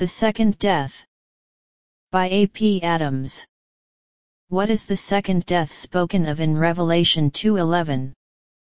The Second Death. By A. P. Adams. What is the second death spoken of in Revelation 2:11?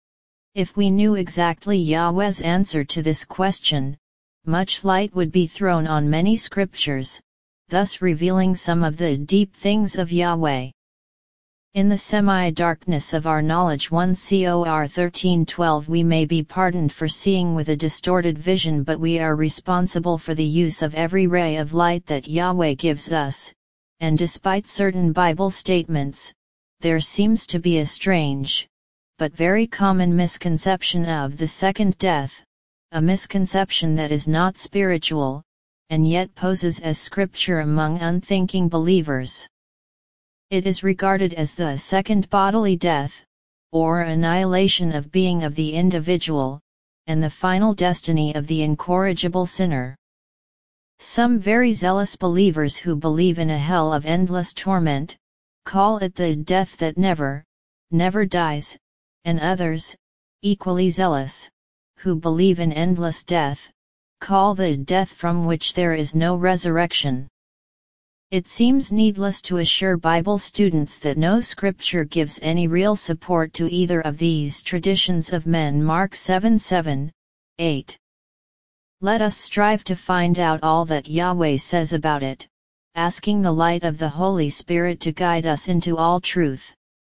If we knew exactly Yahweh's answer to this question, much light would be thrown on many scriptures, thus revealing some of the deep things of Yahweh. In the semi-darkness of our knowledge 1 Cor 13:12 we may be pardoned for seeing with a distorted vision, but we are responsible for the use of every ray of light that Yahweh gives us, and despite certain Bible statements, there seems to be a strange, but very common misconception of the second death, a misconception that is not spiritual, and yet poses as scripture among unthinking believers. It is regarded as the second bodily death, or annihilation of being of the individual, and the final destiny of the incorrigible sinner. Some very zealous believers who believe in a hell of endless torment, call it the death that never dies, and others, equally zealous, who believe in endless death, call the death from which there is no resurrection. It seems needless to assure Bible students that no scripture gives any real support to either of these traditions of men. Mark 7:7, 8. Let us strive to find out all that Yahweh says about it, asking the light of the Holy Spirit to guide us into all truth.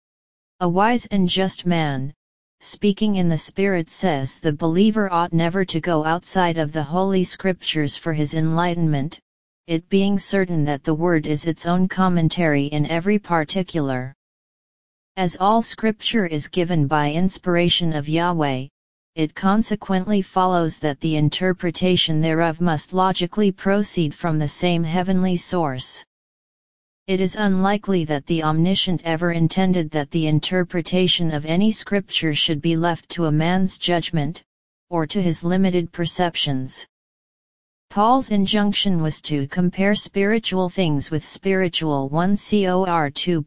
A wise and just man, speaking in the Spirit, says the believer ought never to go outside of the Holy Scriptures for his enlightenment, it being certain that the Word is its own commentary in every particular. As all Scripture is given by inspiration of Yahweh, it consequently follows that the interpretation thereof must logically proceed from the same heavenly source. It is unlikely that the Omniscient ever intended that the interpretation of any Scripture should be left to a man's judgment, or to his limited perceptions. Paul's injunction was to compare spiritual things with spiritual. 1 Cor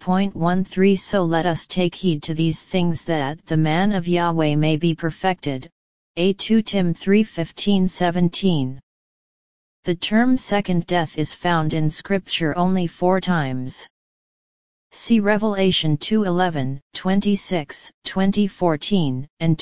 2.13 So let us take heed to these things, that the man of Yahweh may be perfected. A 2 Tim 3:15-17. The term second death is found in Scripture only 4 times. See Revelation 2:11, 26, 20:14, and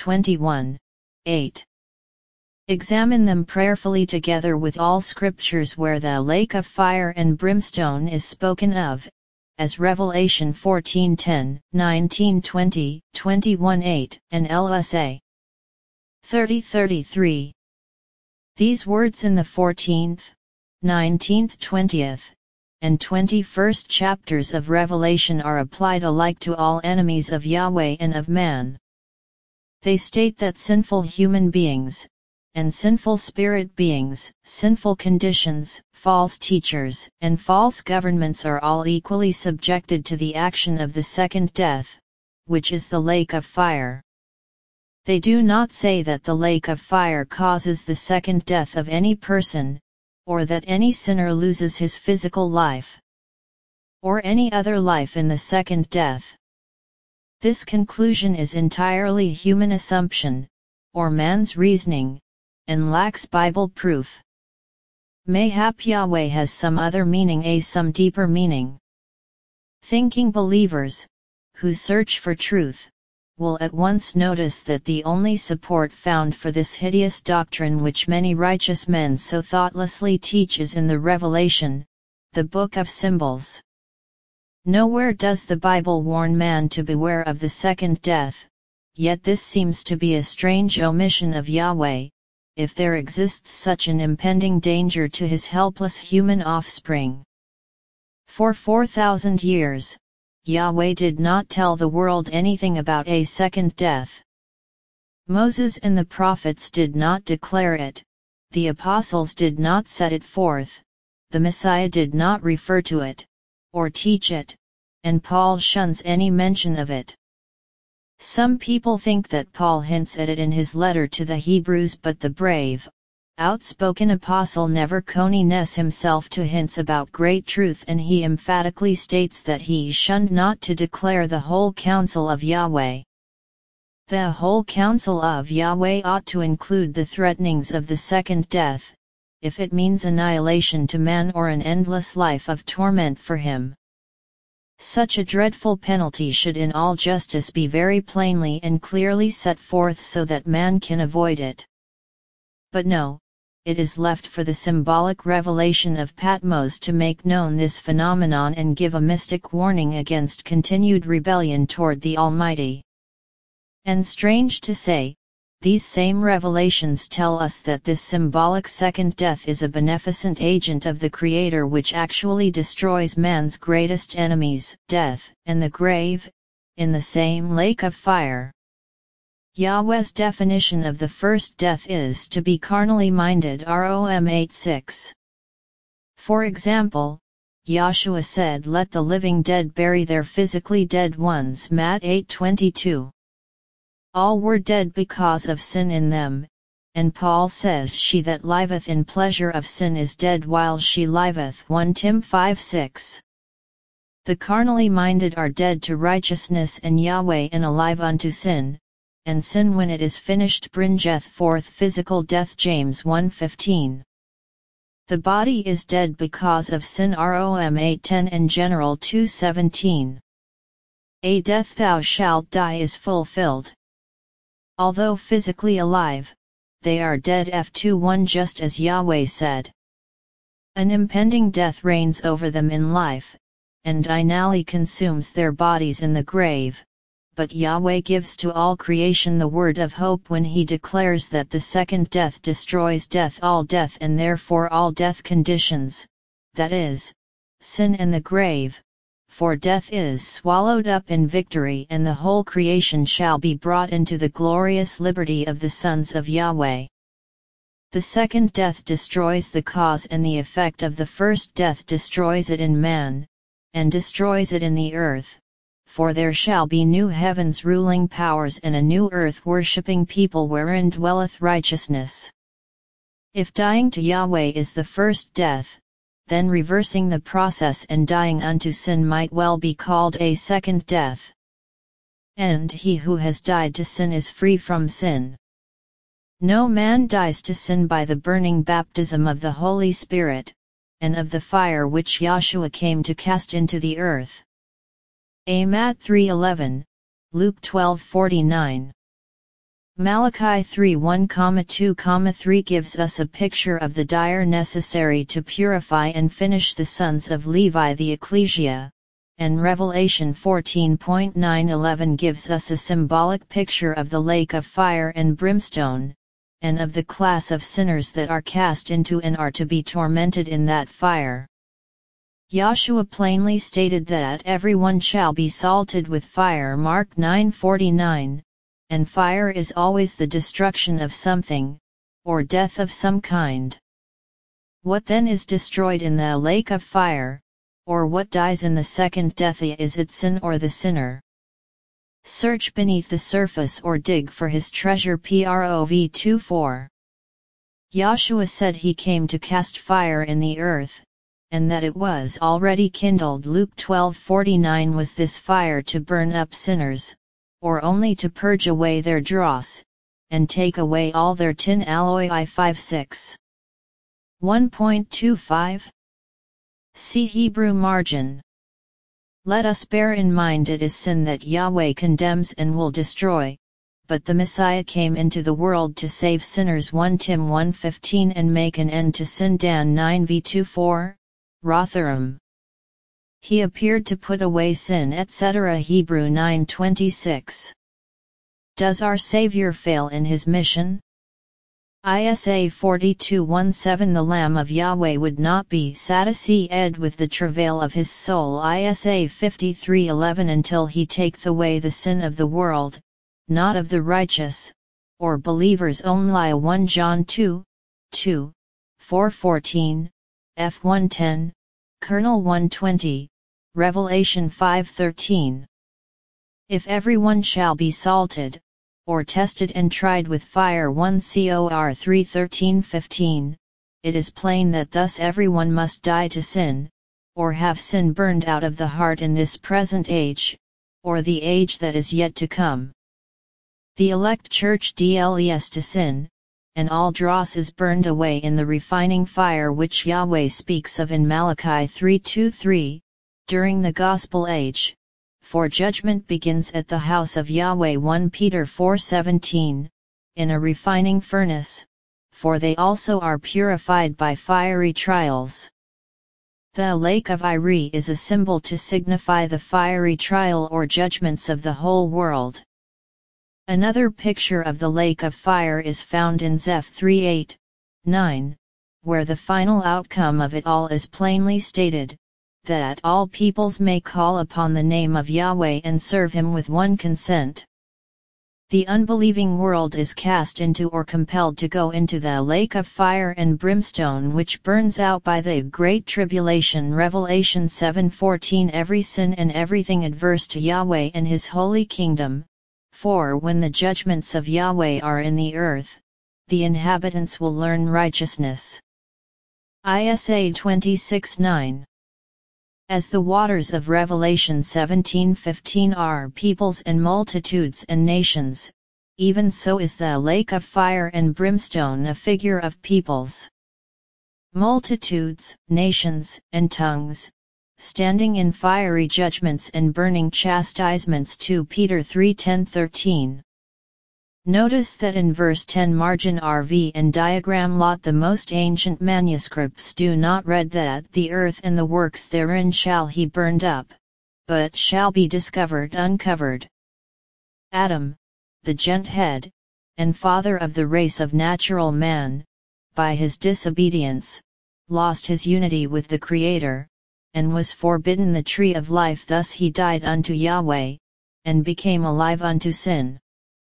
21:8. Examine them prayerfully together with all scriptures where the lake of fire and brimstone is spoken of, as Revelation 14:10, 19:20, 21:8, and LSA 30:33. These words in the 14th, 19th, 20th, and 21st chapters of Revelation are applied alike to all enemies of Yahweh and of man. They state that sinful human beings, and sinful spirit beings, sinful conditions, false teachers, and false governments are all equally subjected to the action of the second death, which is the lake of fire. They do not say that the lake of fire causes the second death of any person, or that any sinner loses his physical life, or any other life in the second death. This conclusion is entirely human assumption, or man's reasoning, and lacks Bible proof. Mayhap Yahweh has some other meaning, some deeper meaning. Thinking believers, who search for truth, will at once notice that the only support found for this hideous doctrine which many righteous men so thoughtlessly teach is in the Revelation, the book of symbols. Nowhere does the Bible warn man to beware of the second death, yet this seems to be a strange omission of Yahweh, if there exists such an impending danger to his helpless human offspring. For 4,000 years, Yahweh did not tell the world anything about a second death. Moses and the prophets did not declare it, the apostles did not set it forth, the Messiah did not refer to it, or teach it, and Paul shuns any mention of it. Some people think that Paul hints at it in his letter to the Hebrews, but the brave, outspoken apostle never connies himself to hints about great truth, and he emphatically states that he shunned not to declare the whole counsel of Yahweh. The whole counsel of Yahweh ought to include the threatenings of the second death, if it means annihilation to man or an endless life of torment for him. Such a dreadful penalty should in all justice be very plainly and clearly set forth so that man can avoid it. But no, it is left for the symbolic revelation of Patmos to make known this phenomenon and give a mystic warning against continued rebellion toward the Almighty. And strange to say, these same revelations tell us that this symbolic second death is a beneficent agent of the Creator which actually destroys man's greatest enemies, death and the grave, in the same lake of fire. Yahweh's definition of the first death is to be carnally minded Rom 8:6. For example, Yahshua said, "Let the living dead bury their physically dead ones." Matt 8:22. All were dead because of sin in them, and Paul says, "She that liveth in pleasure of sin is dead while she liveth." 1 Tim 5:6. The carnally minded are dead to righteousness and Yahweh, and alive unto sin, and sin when it is finished bringeth forth physical death. James 1:15. The body is dead because of sin. Rom 8:10 and General 2:17. A death thou shalt die is fulfilled. Although physically alive, they are dead. F2:1, just as Yahweh said. An impending death reigns over them in life, and finally consumes their bodies in the grave, but Yahweh gives to all creation the word of hope when he declares that the second death destroys death, all death, and therefore all death conditions, that is, sin and the grave. For death is swallowed up in victory, and the whole creation shall be brought into the glorious liberty of the sons of Yahweh. The second death destroys the cause, and the effect of the first death destroys it in man, and destroys it in the earth, for there shall be new heavens ruling powers and a new earth worshipping people wherein dwelleth righteousness. If dying to Yahweh is the first death, then reversing the process and dying unto sin might well be called a second death. And he who has died to sin is free from sin. No man dies to sin by the burning baptism of the Holy Spirit, and of the fire which Yahshua came to cast into the earth. Matt 3:11, Luke 12:49. Malachi 3:1-2-3 gives us a picture of the dire necessary to purify and finish the sons of Levi, the ecclesia, and Revelation 14.9-11 gives us a symbolic picture of the lake of fire and brimstone, and of the class of sinners that are cast into and are to be tormented in that fire. Yahshua plainly stated that everyone shall be salted with fire. Mark 9:49. And fire is always the destruction of something, or death of some kind. What then is destroyed in the lake of fire, or what dies in the second death? Is it sin or the sinner? Search beneath the surface or dig for his treasure. Prov 2:4. Yahshua said he came to cast fire in the earth, and that it was already kindled. Luke 12:49. Was this fire to burn up sinners, or only to purge away their dross, and take away all their tin alloy? I 5:6. 1.25. See Hebrew margin. Let us bear in mind it is sin that Yahweh condemns and will destroy, but the Messiah came into the world to save sinners. 1 Tim 1:15 and make an end to sin. Dan 9v24, Rotherham. He appeared to put away sin, etc. Hebrew 9:26. Does our Savior fail in his mission? Isa 42:17. The Lamb of Yahweh would not be satisfied with the travail of his soul. Isa 53:11. Until he taketh away the sin of the world, not of the righteous, or believers only. 1 John 2:2, 4:14, F 1:10, Kernel 1:20. Revelation 5:13. If everyone shall be salted, or tested and tried with fire. 1 Cor 3:13-15, it is plain that thus everyone must die to sin, or have sin burned out of the heart in this present age, or the age that is yet to come. The elect church dles to sin, and all dross is burned away in the refining fire which Yahweh speaks of in Malachi 3:2-3, during the Gospel age, for judgment begins at the house of Yahweh 1 Peter 4:17, in a refining furnace, for they also are purified by fiery trials. The lake of Iri is a symbol to signify the fiery trial or judgments of the whole world. Another picture of the lake of fire is found in Zeph 3:8-9, where the final outcome of it all is plainly stated, that all peoples may call upon the name of Yahweh and serve him with one consent. The unbelieving world is cast into or compelled to go into the lake of fire and brimstone which burns out by the great tribulation. Revelation 7:14. Every sin and everything adverse to Yahweh and his holy kingdom, for when the judgments of Yahweh are in the earth, the inhabitants will learn righteousness. Isa 26:9. As the waters of Revelation 17:15 are peoples and multitudes and nations, even so is the lake of fire and brimstone a figure of peoples, multitudes, nations, and tongues, standing in fiery judgments and burning chastisements. 2 Peter 3:10-13. Notice that in verse 10 margin RV and diagram lot the most ancient manuscripts do not read that the earth and the works therein shall he burned up, but shall be discovered uncovered. Adam, the gent head, and father of the race of natural man, by his disobedience, lost his unity with the Creator, and was forbidden the tree of life. Thus he died unto Yahweh, and became alive unto sin.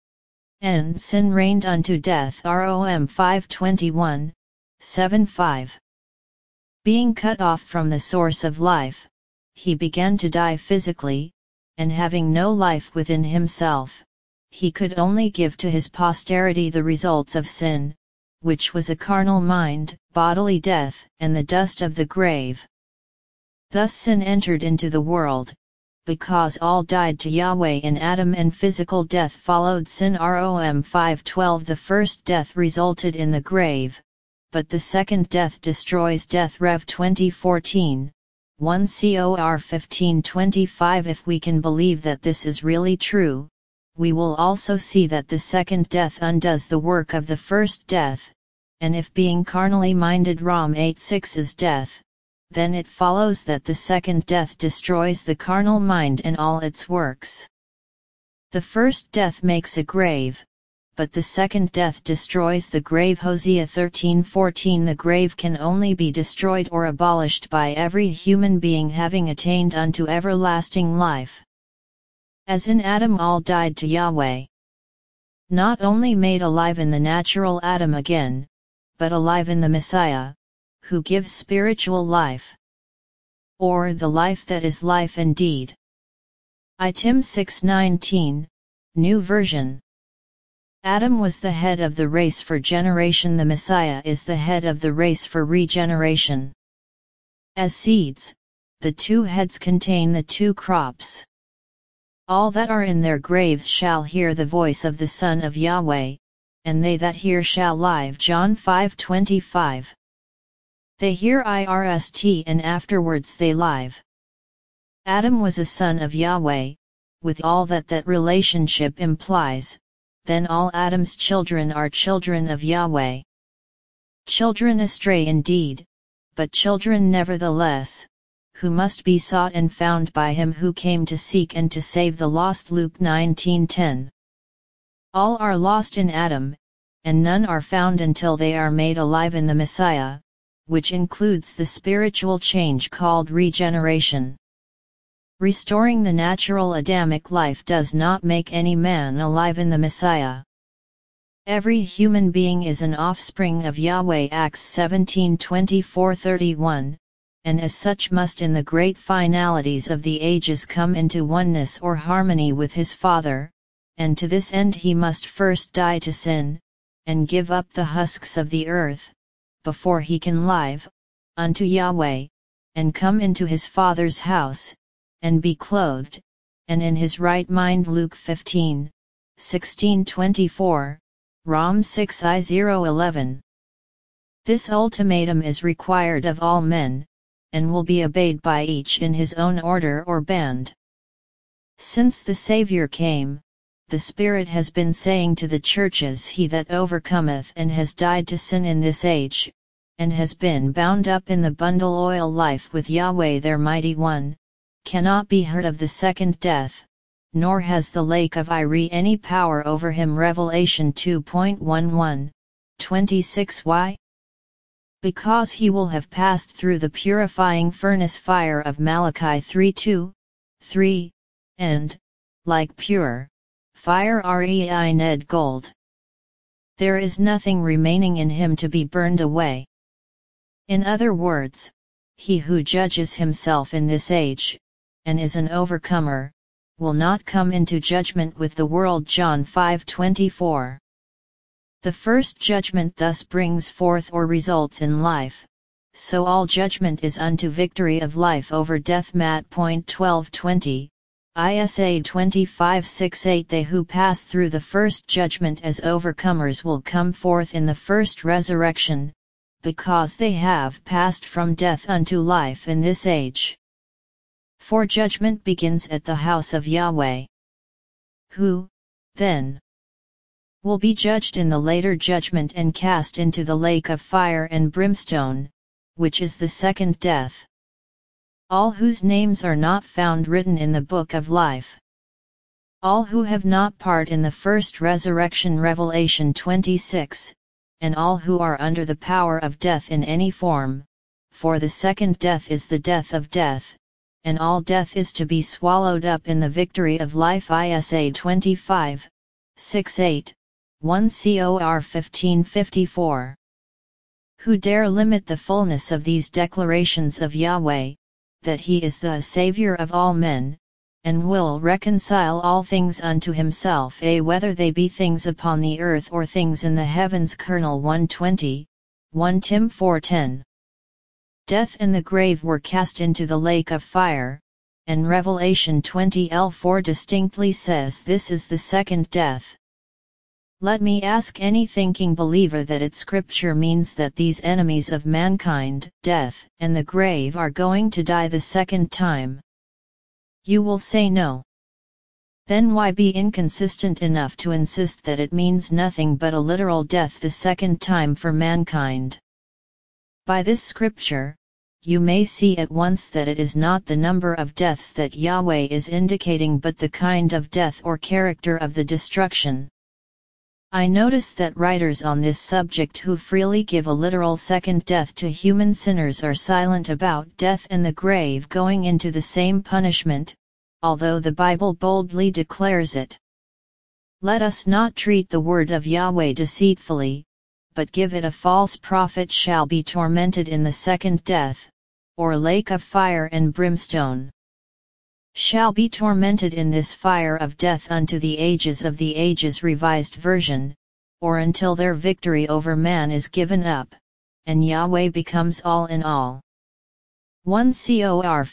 And sin reigned unto death. Rom 5:21, 7:5. Being cut off from the source of life, he began to die physically, and having no life within himself, he could only give to his posterity the results of sin, which was a carnal mind, bodily death, and the dust of the grave. Thus sin entered into the world, because all died to Yahweh in Adam, and physical death followed sin. Rom 5:12. The first death resulted in the grave, but the second death destroys death. Rev 20:14, 1 Cor 15:25. If we can believe that this is really true, we will also see that the second death undoes the work of the first death, and if being carnally minded Rom 8:6 is death, then it follows that the second death destroys the carnal mind and all its works. The first death makes a grave, but the second death destroys the grave. Hosea 13:14. The grave can only be destroyed or abolished by every human being having attained unto everlasting life. As in Adam all died to Yahweh. Not only made alive in the natural Adam again, but alive in the Messiah, who gives spiritual life, or the life that is life indeed. Tim 6:19, New Version. Adam was the head of the race for generation. The Messiah is the head of the race for regeneration. As seeds, the two heads contain the two crops. All that are in their graves shall hear the voice of the Son of Yahweh, and they that hear shall live. John 5:25. They hear Irst and afterwards they live. Adam was a son of Yahweh, with all that relationship implies, then all Adam's children are children of Yahweh. Children astray indeed, but children nevertheless, who must be sought and found by him who came to seek and to save the lost. Luke 19:10. All are lost in Adam, and none are found until they are made alive in the Messiah, which includes the spiritual change called regeneration. Restoring the natural Adamic life does not make any man alive in the Messiah. Every human being is an offspring of Yahweh. Acts 17:24-31, and as such must in the great finalities of the ages come into oneness or harmony with his Father, and to this end he must first die to sin, and give up the husks of the earth, before he can live unto Yahweh, and come into his Father's house, and be clothed, and in his right mind. Luke 15:16-24, Rom 6:011. This ultimatum is required of all men, and will be obeyed by each in his own order or band. Since the Savior came, the Spirit has been saying to the churches, he that overcometh and has died to sin in this age, and has been bound up in the bundle oil life with Yahweh their mighty one, cannot be hurt of the second death, nor has the lake of Ire any power over him. Revelation 2.11, 26. Why? Because he will have passed through the purifying furnace fire of Malachi 3:2, 3, and, like pure fire reined gold, there is nothing remaining in him to be burned away. In other words, he who judges himself in this age, and is an overcomer, will not come into judgment with the world. John 5:24. The first judgment thus brings forth or results in life, so all judgment is unto victory of life over death. Matt. 12:20, ISA 25:6-8. They who pass through the first judgment as overcomers will come forth in the first resurrection, because they have passed from death unto life in this age. For judgment begins at the house of Yahweh. Who, then, will be judged in the later judgment and cast into the lake of fire and brimstone, which is the second death. All whose names are not found written in the book of life. All who have not part in the first resurrection. Revelation 26, and all who are under the power of death in any form, for the second death is the death of death, and all death is to be swallowed up in the victory of life. ISA 25, 6-8, 1 Cor 15:54. Who dare limit the fullness of these declarations of Yahweh, that he is the Savior of all men, and will reconcile all things unto himself, whether they be things upon the earth or things in the heavens. Colonel 120, 1 Tim 4:10. Death and the grave were cast into the lake of fire, and Revelation 20:4 distinctly says this is the second death. Let me ask any thinking believer that its scripture means that these enemies of mankind, death and the grave, are going to die the second time. You will say no. Then why be inconsistent enough to insist that it means nothing but a literal death the second time for mankind? By this scripture, you may see at once that it is not the number of deaths that Yahweh is indicating but the kind of death or character of the destruction. I notice that writers on this subject who freely give a literal second death to human sinners are silent about death and the grave going into the same punishment, although the Bible boldly declares it. Let us not treat the word of Yahweh deceitfully, but give it a false prophet shall be tormented in the second death, or lake of fire and brimstone. Shall be tormented in this fire of death unto the ages of the ages. Revised Version, or until their victory over man is given up, and Yahweh becomes all in all. 1 Cor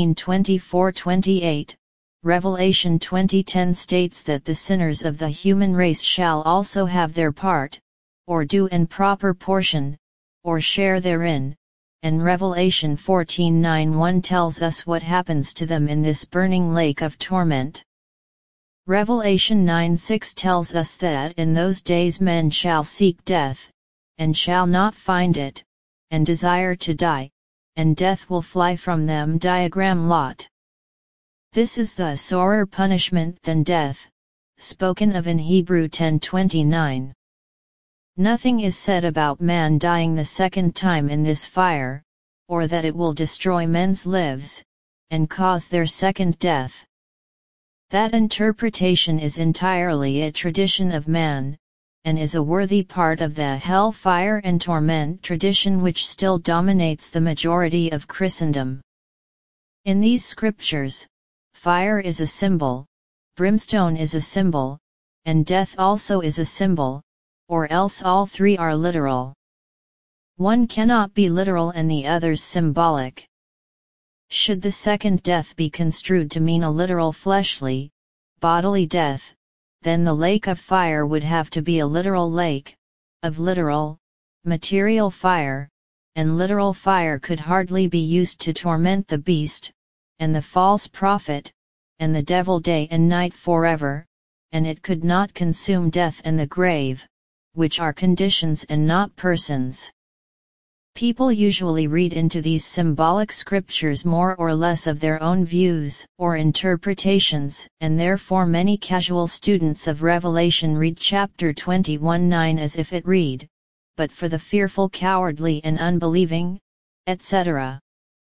15:24-28, Revelation 20:10 states that the sinners of the human race shall also have their part, or due and proper portion, or share therein. And Revelation 14:9-1 tells us what happens to them in this burning lake of torment. Revelation 9:6 tells us that in those days men shall seek death, and shall not find it, and desire to die, and death will fly from them. Diagram Lot. This is the sorer punishment than death, spoken of in Hebrew 10:29. Nothing is said about man dying the second time in this fire, or that it will destroy men's lives, and cause their second death. That interpretation is entirely a tradition of man, and is a worthy part of the hell fire and torment tradition which still dominates the majority of Christendom. In these scriptures, fire is a symbol, brimstone is a symbol, and death also is a symbol, or else all three are literal. One cannot be literal and the other's symbolic. Should the second death be construed to mean a literal fleshly, bodily death, then the lake of fire would have to be a literal lake, of literal, material fire, and literal fire could hardly be used to torment the beast, and the false prophet, and the devil day and night forever, and it could not consume death and the grave, which are conditions and not persons. People usually read into these symbolic scriptures more or less of their own views or interpretations, and therefore many casual students of Revelation read chapter 21:9 as if it read, "But for the fearful, cowardly and unbelieving," etc.,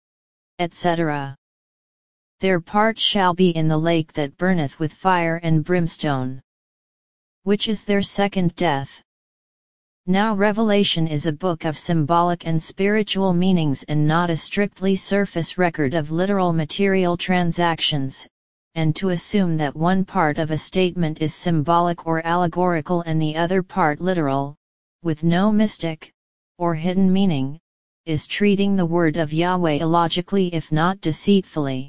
etc. "Their part shall be in the lake that burneth with fire and brimstone," which is their second death. Now Revelation is a book of symbolic and spiritual meanings and not a strictly surface record of literal material transactions, and to assume that one part of a statement is symbolic or allegorical and the other part literal, with no mystic, or hidden meaning, is treating the word of Yahweh illogically if not deceitfully.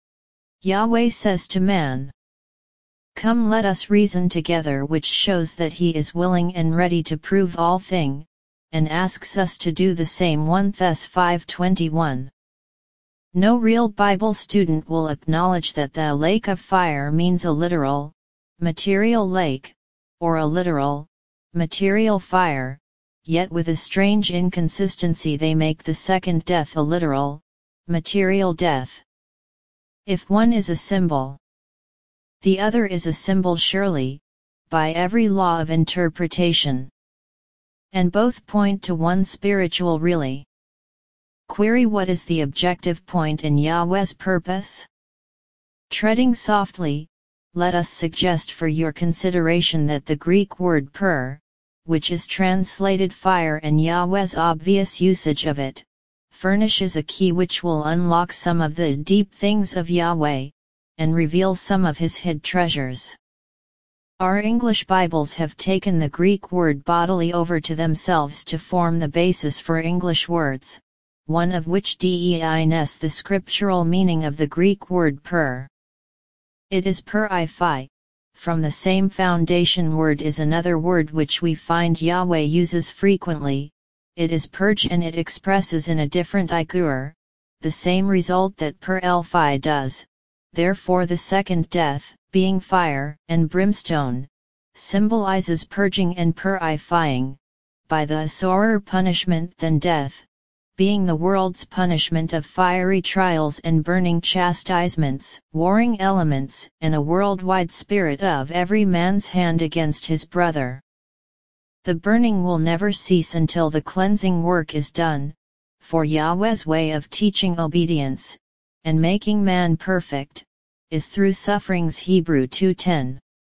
Yahweh says to man, "Come, let us reason together," which shows that he is willing and ready to prove all thing, and asks us to do the same. 1 Thess 5:21. No real Bible student will acknowledge that the lake of fire means a literal, material lake, or a literal, material fire, yet with a strange inconsistency they make the second death a literal, material death. If one is a symbol, the other is a symbol surely, by every law of interpretation. And both point to one spiritual really. Query: what is the objective point in Yahweh's purpose? Treading softly, let us suggest for your consideration that the Greek word per, which is translated fire, and Yahweh's obvious usage of it, furnishes a key which will unlock some of the deep things of Yahweh, and reveal some of his hid treasures. Our English Bibles have taken the Greek word bodily over to themselves to form the basis for English words, one of which defines the scriptural meaning of the Greek word per. It is per I phi. From the same foundation word is another word which we find Yahweh uses frequently. It is purge, and it expresses in a different ikur, the same result that per el phi does. Therefore the second death, being fire and brimstone, symbolizes purging and purifying, by the sorer punishment than death, being the world's punishment of fiery trials and burning chastisements, warring elements, and a worldwide spirit of every man's hand against his brother. The burning will never cease until the cleansing work is done, for Yahweh's way of teaching obedience, and making man perfect, is through sufferings. Hebrew 2:10.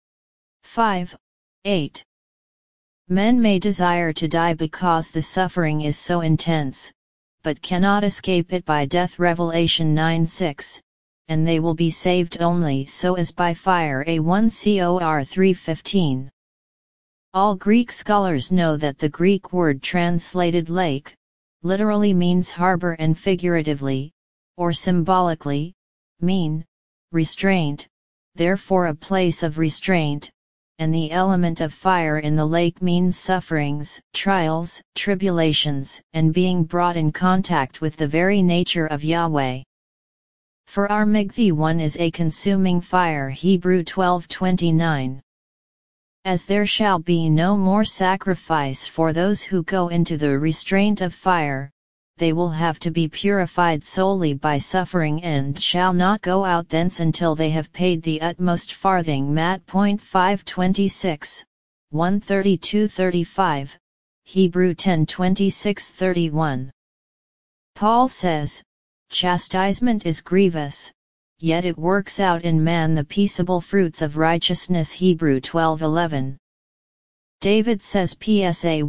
5:8. Men may desire to die because the suffering is so intense, but cannot escape it by death. Revelation 9:6, and they will be saved only so as by fire. A1 Cor 3:15. All Greek scholars know that the Greek word translated lake, literally means harbor, and figuratively, or symbolically, mean restraint, therefore a place of restraint, and the element of fire in the lake means sufferings, trials, tribulations, and being brought in contact with the very nature of Yahweh. For our Migthi one is a consuming fire. Hebrew 12:29. As there shall be no more sacrifice for those who go into the restraint of fire, they will have to be purified solely by suffering, and shall not go out thence until they have paid the utmost farthing. Matt. 5:26, 132:35, Hebrew 10:26-31. Paul says, "Chastisement is grievous, yet it works out in man the peaceable fruits of righteousness." Hebrew 12:11. David says, PSA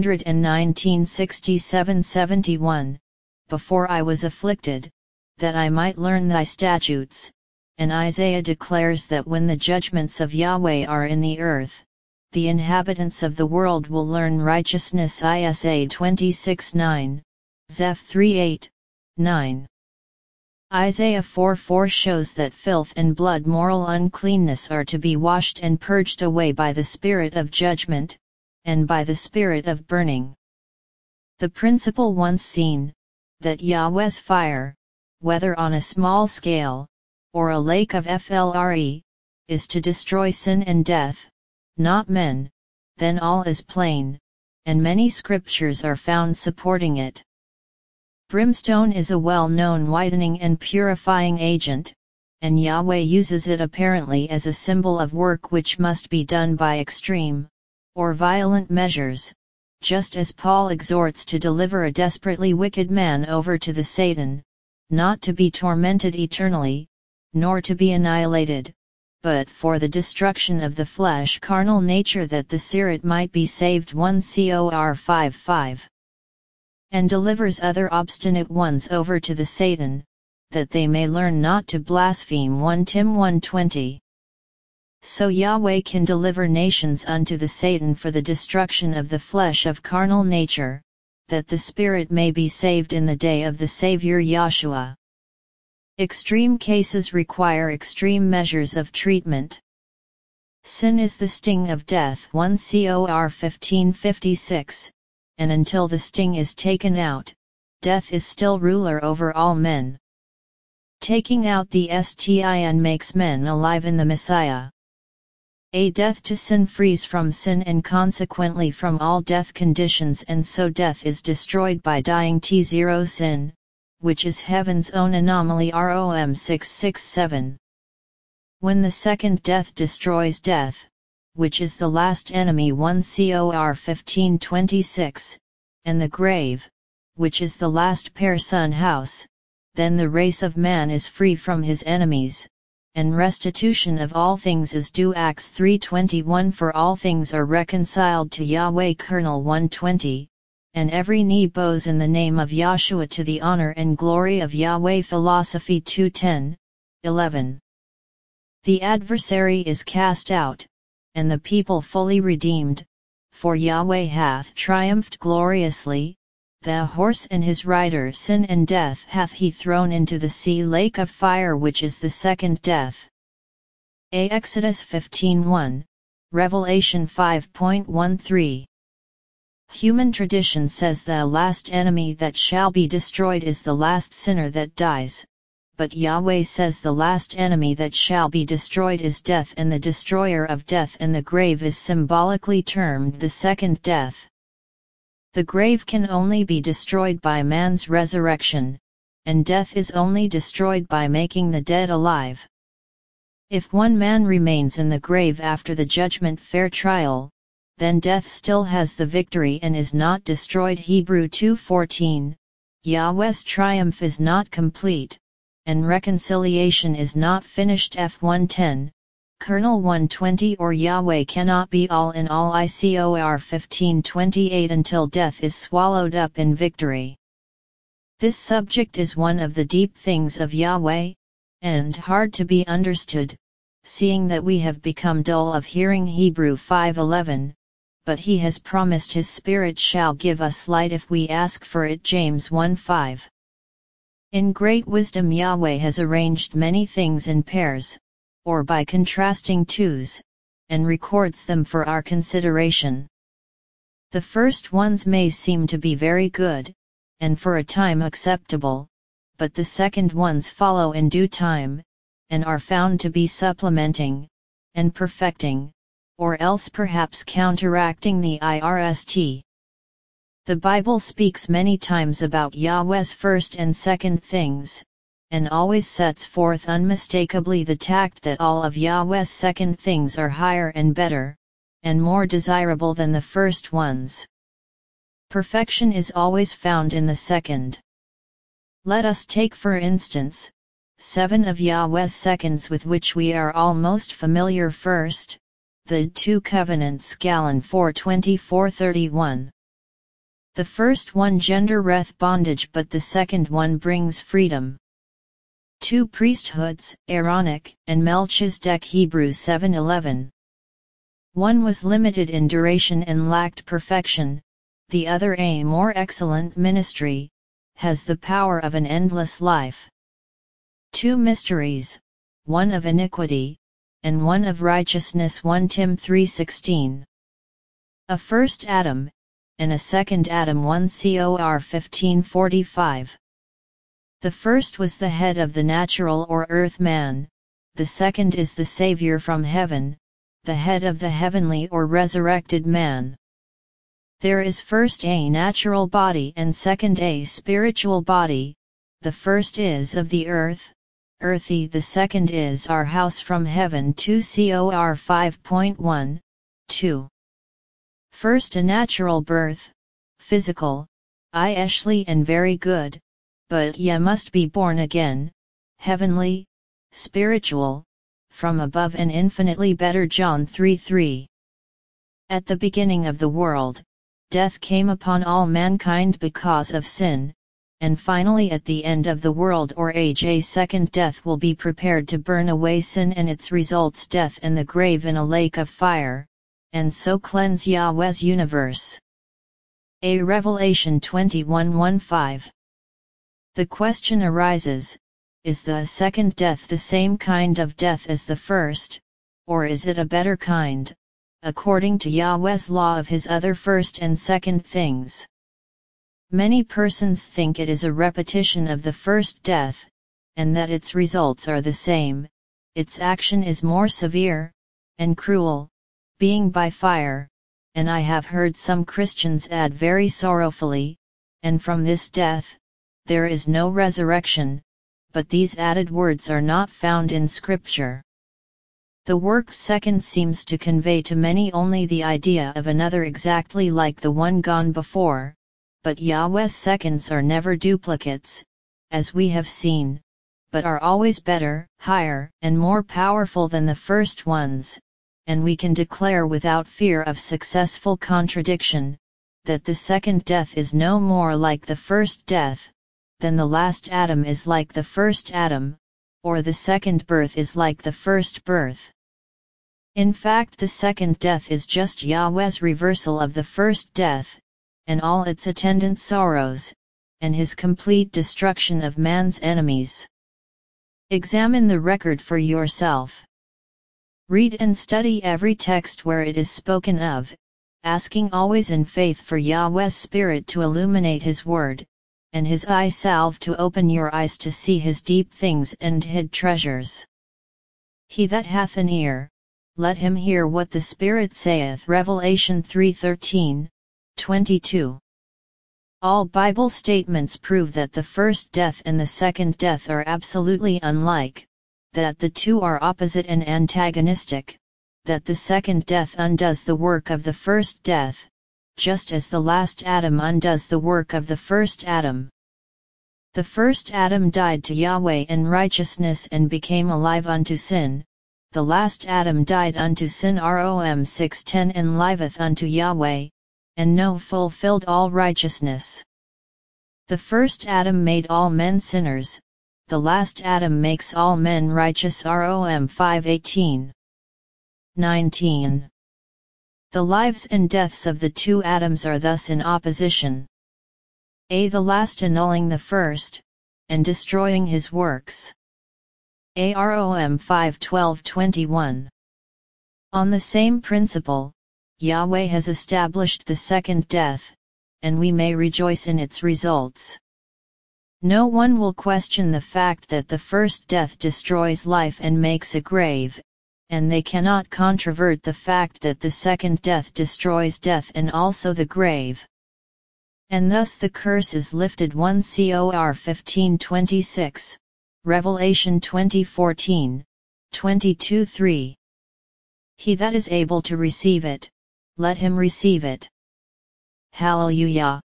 119:67-71, "Before I was afflicted, that I might learn thy statutes," and Isaiah declares that when the judgments of Yahweh are in the earth, the inhabitants of the world will learn righteousness. Isa 26:9, Zeph 3:8, 9. Isaiah 4:4 shows that filth and blood moral uncleanness are to be washed and purged away by the spirit of judgment, and by the spirit of burning. The principle once seen, that Yahweh's fire, whether on a small scale, or a lake of FLRE, is to destroy sin and death, not men, then all is plain, and many scriptures are found supporting it. Brimstone is a well-known whitening and purifying agent, and Yahweh uses it apparently as a symbol of work which must be done by extreme, or violent measures, just as Paul exhorts to deliver a desperately wicked man over to the Satan, not to be tormented eternally, nor to be annihilated, but for the destruction of the flesh carnal nature that the spirit might be saved. 1 Cor 5:5. And delivers other obstinate ones over to the Satan, that they may learn not to blaspheme. 1 Tim 1:20. So Yahweh can deliver nations unto the Satan for the destruction of the flesh of carnal nature, that the spirit may be saved in the day of the Savior Yahshua. Extreme cases require extreme measures of treatment. Sin is the sting of death. 1 Cor 15:56. And until the sting is taken out, death is still ruler over all men. Taking out the stin makes men alive in the Messiah. A death to sin frees from sin and consequently from all death conditions, and so death is destroyed by dying T0 sin, which is heaven's own anomaly. Rom 6:6-7. When the second death destroys death, which is the last enemy. 1 Cor 15:26, and the grave, which is the last person house, then the race of man is free from his enemies, and restitution of all things is due. Acts 3:21. For all things are reconciled to Yahweh. Colonel 1:20, and every knee bows in the name of Yahshua to the honor and glory of Yahweh. Philosophy 2:10-11. The adversary is cast out, and the people fully redeemed, for Yahweh hath triumphed gloriously. The horse and his rider, sin and death, hath he thrown into the sea lake of fire, which is the second death. Exodus 15:1, Revelation 5.13. Human tradition says the last enemy that shall be destroyed is the last sinner that dies, but Yahweh says the last enemy that shall be destroyed is death, and the destroyer of death and the grave is symbolically termed the second death. The grave can only be destroyed by man's resurrection, and death is only destroyed by making the dead alive. If one man remains in the grave after the judgment fair trial, then death still has the victory and is not destroyed. Hebrew 2:14. Yahweh's triumph is not complete, and reconciliation is not finished. F 1:10, Colonel 1:20. Or Yahweh cannot be all in all. Icor 15:28. Until death is swallowed up in victory. This subject is one of the deep things of Yahweh, and hard to be understood, seeing that we have become dull of hearing. Hebrew 5:11, but he has promised his Spirit shall give us light if we ask for it. James 1:5. In great wisdom Yahweh has arranged many things in pairs, or by contrasting twos, and records them for our consideration. The first ones may seem to be very good, and for a time acceptable, but the second ones follow in due time, and are found to be supplementing, and perfecting, or else perhaps counteracting the IRST. The Bible speaks many times about Yahweh's first and second things, and always sets forth unmistakably the tact that all of Yahweh's second things are higher and better, and more desirable than the first ones. Perfection is always found in the second. Let us take for instance, 7 of Yahweh's seconds with which we are all most familiar. First, the 2 covenants. Galon 4:24-31. The first one gendereth bondage, but the second one brings freedom. 2 priesthoods, Aaronic and Melchizedek. Hebrews 7:11. One was limited in duration and lacked perfection, the other, a more excellent ministry, has the power of an endless life. 2 mysteries, one of iniquity, and one of righteousness. 1 Tim 3:16. A first Adam, and a second Adam. 1 Cor 15:45. The first was the head of the natural or earth man, the second is the Savior from heaven, the head of the heavenly or resurrected man. There is first a natural body and second a spiritual body, the first is of the earth, earthy, the second is our house from heaven. 2 Cor 5.1, 2. First a natural birth, physical, ishly and very good, but ye must be born again, heavenly, spiritual, from above and infinitely better. John 3:3. At the beginning of the world, death came upon all mankind because of sin, and finally at the end of the world or age a second death will be prepared to burn away sin and its results, death and the grave, in a lake of fire, and so cleanse Yahweh's universe. A Revelation 21:1-5. The question arises, is the second death the same kind of death as the first, or is it a better kind, according to Yahweh's law of his other first and second things? Many persons think it is a repetition of the first death, and that its results are the same. Its action is more severe, and cruel, being by fire, and I have heard some Christians add very sorrowfully, and from this death, there is no resurrection, but these added words are not found in Scripture. The word second seems to convey to many only the idea of another exactly like the one gone before, but Yahweh's seconds are never duplicates, as we have seen, but are always better, higher, and more powerful than the first ones, and we can declare without fear of successful contradiction, that the second death is no more like the first death, than the last Adam is like the first Adam, or the second birth is like the first birth. In fact, the second death is just Yahweh's reversal of the first death, and all its attendant sorrows, and his complete destruction of man's enemies. Examine the record for yourself. Read and study every text where it is spoken of, asking always in faith for Yahweh's Spirit to illuminate His Word, and His eye salve to open your eyes to see His deep things and hid treasures. He that hath an ear, let him hear what the Spirit saith. Revelation 3:13, 22. All Bible statements prove that the first death and the second death are absolutely unlike, that the two are opposite and antagonistic, that the second death undoes the work of the first death, just as the last Adam undoes the work of the first Adam. The first Adam died to Yahweh in righteousness and became alive unto sin, the last Adam died unto sin. Rom 6:10 and liveth unto Yahweh, and no fulfilled all righteousness. The first Adam made all men sinners, the last Adam makes all men righteous. Rom 5:18. 19. The lives and deaths of the two Adams are thus in opposition. A. The last annulling the first, and destroying his works. Rom 5:12-21. On the same principle, Yahweh has established the second death, and we may rejoice in its results. No one will question the fact that the first death destroys life and makes a grave, and they cannot controvert the fact that the second death destroys death and also the grave. And thus the curse is lifted. 1 Cor 15:26, Revelation 20:14, 22:3. He that is able to receive it, let him receive it. Hallelujah.